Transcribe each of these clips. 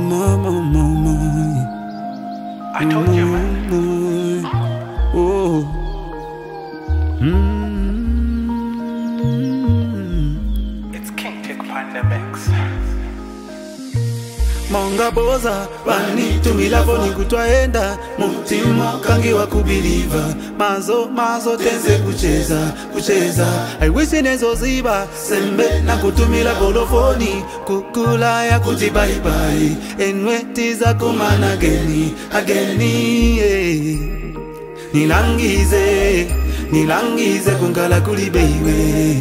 I told you, man. Oh. It's King Tick Pandemics. Monga boza bani tumilavo ni kutwaenda mutima kangi wa kubelieva mazo tenze kucheza I wish nezo ziba sembe na kutumila bolofoni kukula ya kuti bye bye enweti za kumana ageni yeah. Nilangize kungala kulibeiwe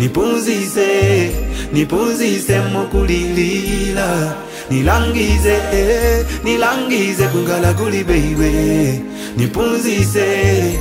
nipunzise mokulilila nilangize kungala kulibeiwe nipunzise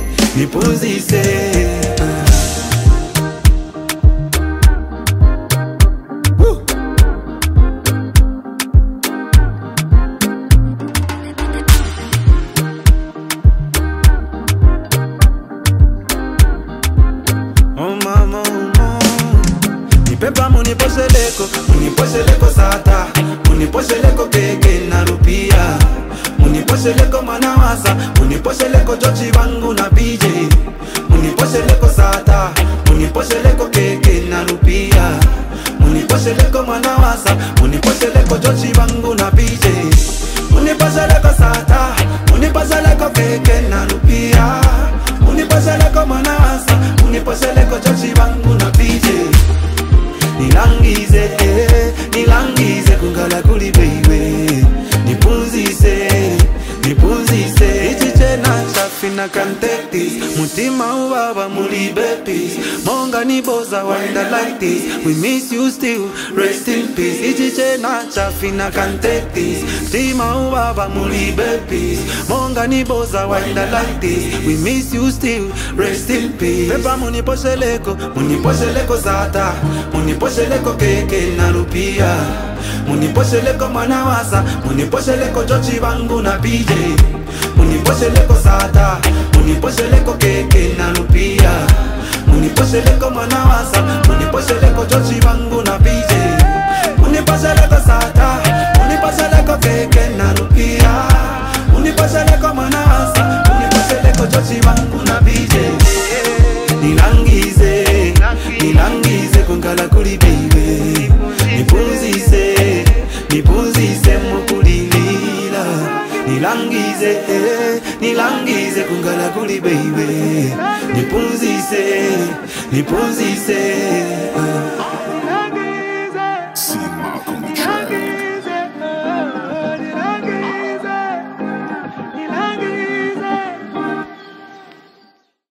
Pepa muniposheleko sata muniposheleko keke na rupia muniposheleko manawasa muniposheleko jochi wangu na BJ muniposheleko sata muniposheleko keke na rupia muniposheleko manawasa muniposheleko jochi wangu na BJ muniposheleko sata muniposheleko keke na rupia muniposheleko manawasa muniposheleko jochi wangu na BJ Nilangize kungala kuli baby nipunzise ichiche na chafina can't take this mutima ubaba muli babies monga ni boza wonder like this we miss you still rest in peace ichiche na chafina can't take this mutima ubaba muli babies monga ni boza wonder like this we miss you still rest in peace pepa muniposheleko zata muniposheleko keke na rupia muniposheleko manawasa muniposheleko jochi wangu na BJ muniposheleko sata muniposheleko keke na rupia muniposheleko manawasa muniposheleko jochi wangu na BJ muniposheleko sata muniposheleko keke na rupia muniposheleko manawasa muniposheleko jochi wangu na BJ nilangize kungala kuli baby nipunzise mokulilila nilangize kungala kuli baby nipunzise